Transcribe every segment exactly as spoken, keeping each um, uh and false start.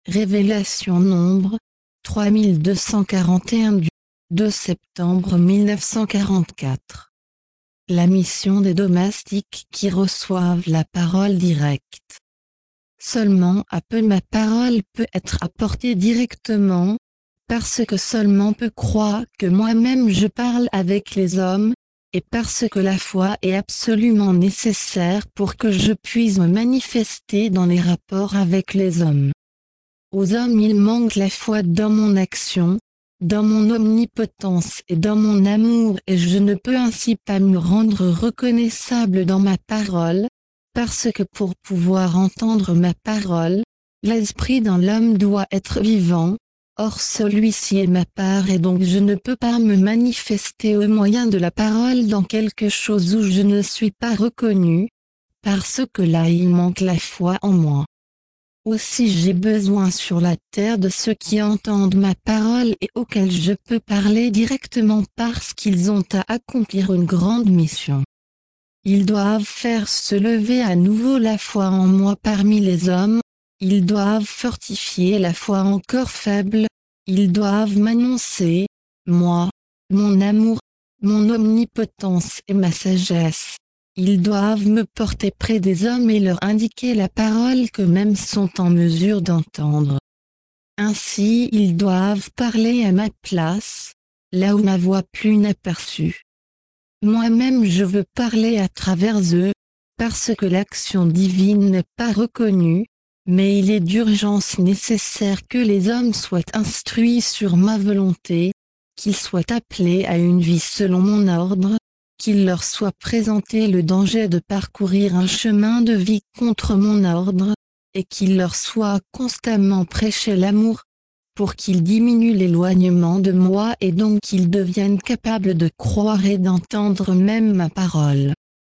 Révélation Nombre, trois mille deux cent quarante et un du deux septembre mille neuf cent quarante-quatre. La mission des domestiques qui reçoivent la parole directe. Seulement à peu ma parole peut être apportée directement, parce que seulement peu croient que moi-même je parle avec les hommes, et parce que la foi est absolument nécessaire pour que je puisse me manifester dans les rapports avec les hommes. Aux hommes il manque la foi dans mon action, dans mon omnipotence et dans mon amour, et je ne peux ainsi pas me rendre reconnaissable dans ma parole, parce que pour pouvoir entendre ma parole, l'esprit dans l'homme doit être vivant, or celui-ci est ma part et donc je ne peux pas me manifester au moyen de la parole dans quelque chose où je ne suis pas reconnu, parce que là il manque la foi en moi. Aussi j'ai besoin sur la terre de ceux qui entendent ma parole et auxquels je peux parler directement parce qu'ils ont à accomplir une grande mission. Ils doivent faire se lever à nouveau la foi en moi parmi les hommes, ils doivent fortifier la foi encore faible, ils doivent m'annoncer, moi, mon amour, mon omnipotence et ma sagesse. Ils doivent me porter près des hommes et leur indiquer la parole qu'eux-mêmes sont en mesure d'entendre. Ainsi ils doivent parler à ma place, là où ma voix plus n'est perçue. Moi-même je veux parler à travers eux, parce que l'action divine n'est pas reconnue, mais il est d'urgence nécessaire que les hommes soient instruits sur ma volonté, qu'ils soient appelés à une vie selon mon ordre, qu'il leur soit présenté le danger de parcourir un chemin de vie contre mon ordre, et qu'il leur soit constamment prêché l'amour, pour qu'ils diminuent l'éloignement de moi et donc qu'ils deviennent capables de croire et d'entendre même ma parole.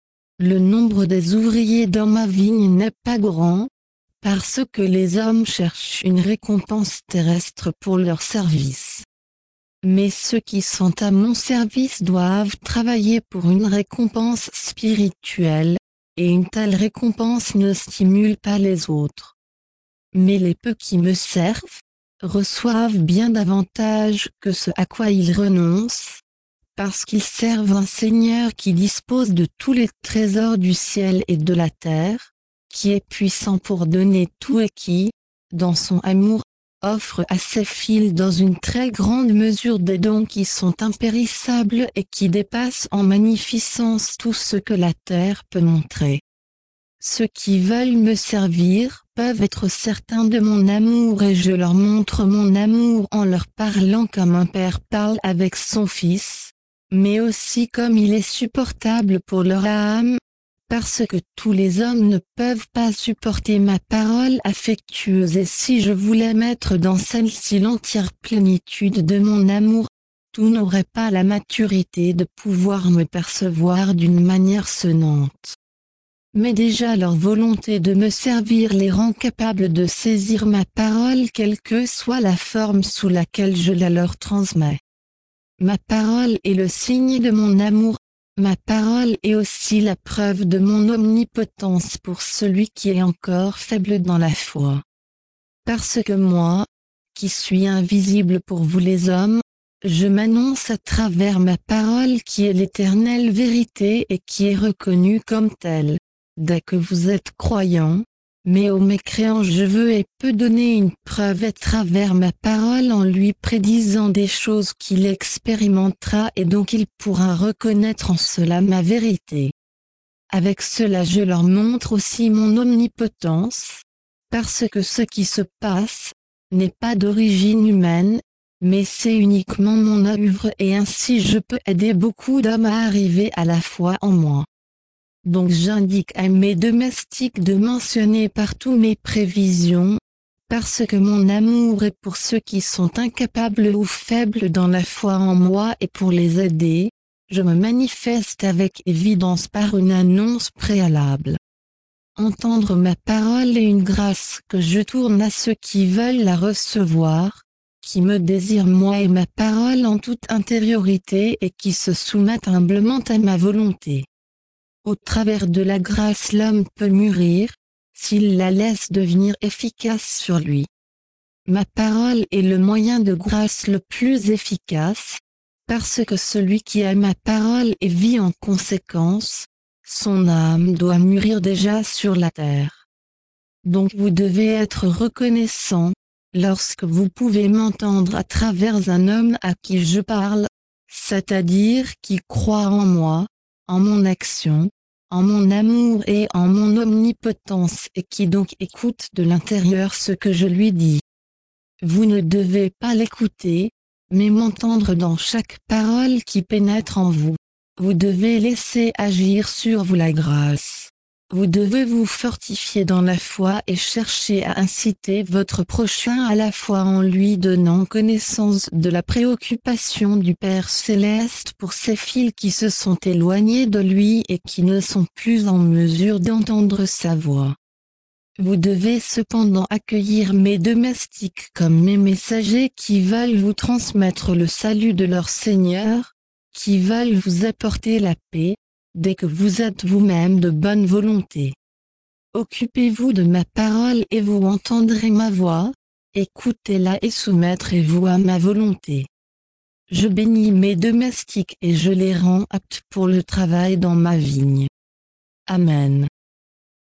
Le nombre des ouvriers dans ma vigne n'est pas grand, parce que les hommes cherchent une récompense terrestre pour leur service. Mais ceux qui sont à mon service doivent travailler pour une récompense spirituelle, et une telle récompense ne stimule pas les autres. Mais les peu qui me servent, reçoivent bien davantage que ce à quoi ils renoncent, parce qu'ils servent un Seigneur qui dispose de tous les trésors du ciel et de la terre, qui est puissant pour donner tout et qui, dans son amour, offre à ses fils dans une très grande mesure des dons qui sont impérissables et qui dépassent en magnificence tout ce que la terre peut montrer. Ceux qui veulent me servir peuvent être certains de mon amour et je leur montre mon amour en leur parlant comme un père parle avec son fils, mais aussi comme il est supportable pour leur âme, parce que tous les hommes ne peuvent pas supporter ma parole affectueuse et si je voulais mettre dans celle-ci l'entière plénitude de mon amour, tout n'aurait pas la maturité de pouvoir me percevoir d'une manière sonnante. Mais déjà leur volonté de me servir les rend capables de saisir ma parole quelle que soit la forme sous laquelle je la leur transmets. Ma parole est le signe de mon amour, ma parole est aussi la preuve de mon omnipotence pour celui qui est encore faible dans la foi. Parce que moi, qui suis invisible pour vous les hommes, je m'annonce à travers ma parole qui est l'éternelle vérité et qui est reconnue comme telle. Dès que vous êtes croyants, mais aux mécréants je veux et peux donner une preuve à travers ma parole en lui prédisant des choses qu'il expérimentera et donc il pourra reconnaître en cela ma vérité. Avec cela je leur montre aussi mon omnipotence, parce que ce qui se passe n'est pas d'origine humaine, mais c'est uniquement mon œuvre et ainsi je peux aider beaucoup d'hommes à arriver à la foi en moi. Donc j'indique à mes domestiques de mentionner partout mes prévisions, parce que mon amour est pour ceux qui sont incapables ou faibles dans la foi en moi et pour les aider, je me manifeste avec évidence par une annonce préalable. Entendre ma parole est une grâce que je tourne à ceux qui veulent la recevoir, qui me désirent moi et ma parole en toute intériorité et qui se soumettent humblement à ma volonté. Au travers de la grâce l'homme peut mûrir, s'il la laisse devenir efficace sur lui. Ma parole est le moyen de grâce le plus efficace, parce que celui qui a ma parole et vit en conséquence, son âme doit mûrir déjà sur la terre. Donc vous devez être reconnaissant, lorsque vous pouvez m'entendre à travers un homme à qui je parle, c'est-à-dire qui croit en moi, en mon action, en mon amour et en mon omnipotence et qui donc écoute de l'intérieur ce que je lui dis. Vous ne devez pas l'écouter, mais m'entendre dans chaque parole qui pénètre en vous. Vous devez laisser agir sur vous la grâce. Vous devez vous fortifier dans la foi et chercher à inciter votre prochain à la foi en lui donnant connaissance de la préoccupation du Père Céleste pour ces fils qui se sont éloignés de lui et qui ne sont plus en mesure d'entendre sa voix. Vous devez cependant accueillir mes domestiques comme mes messagers qui veulent vous transmettre le salut de leur Seigneur, qui veulent vous apporter la paix, dès que vous êtes vous-même de bonne volonté. Occupez-vous de ma parole et vous entendrez ma voix, écoutez-la et soumettrez-vous à ma volonté. Je bénis mes domestiques et je les rends aptes pour le travail dans ma vigne. Amen.